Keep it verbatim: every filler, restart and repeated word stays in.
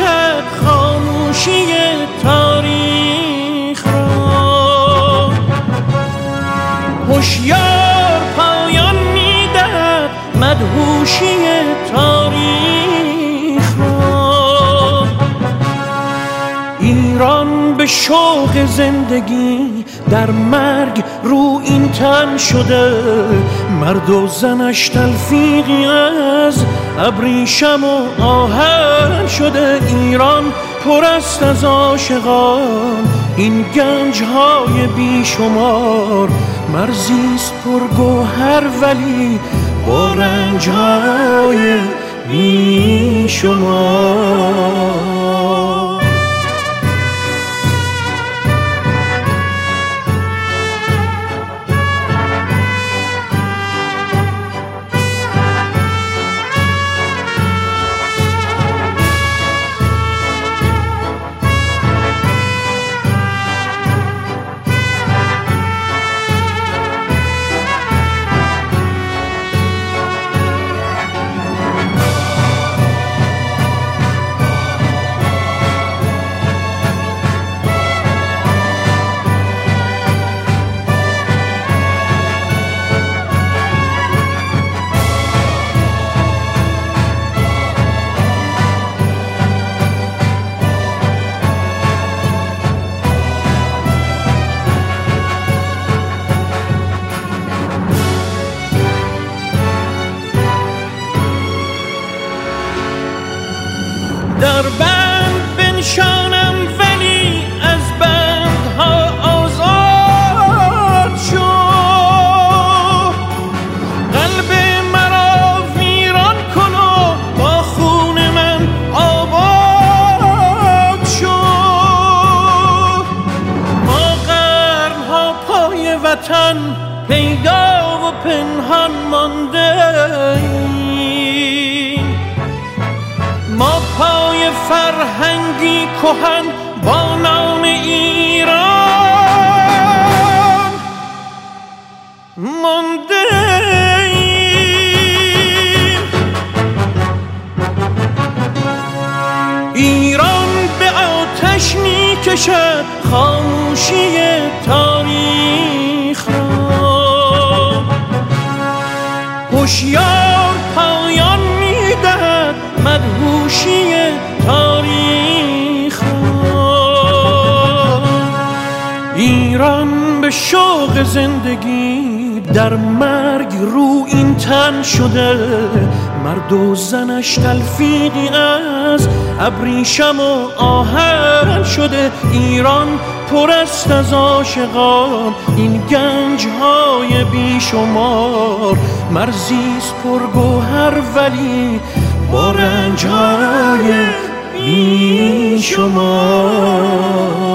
کشد خاموشی تاریخ را. هوشیار پایان میدهد مدهوشی تاریخ را. ایران به شوق زندگی در مرگ رو این تن شده، مرد و زنش تلفیقی از ابریشم و آهن شده. ایران پر است از عاشقان، این گنج‌های بیشمار، مرزیست پرگوهر ولی با رنج‌های بیشمار. در بند بنشانم ولی از بندها آزاد شو. قلب مرا ویران کن و با خون من آباد شو. ما قرنها پای وطن پیدا و پنهان مانده ایم. ما پای فرهنگی کهن با نام ایران مانده ایم. ایران به آتش می کشد خاموشی تاریخ را. هوشیار پایان می دهد مدهوشی تاریخ را. ایران به شوق زندگی در مرگ رو این تن شده، مرد و زنش تلفیقی از ابریشم و آهن شده. ایران پر است از عاشقان، این گنج‌های بیشمار، مرزیست پرگوهر ولی با رنج‌های بیشمار.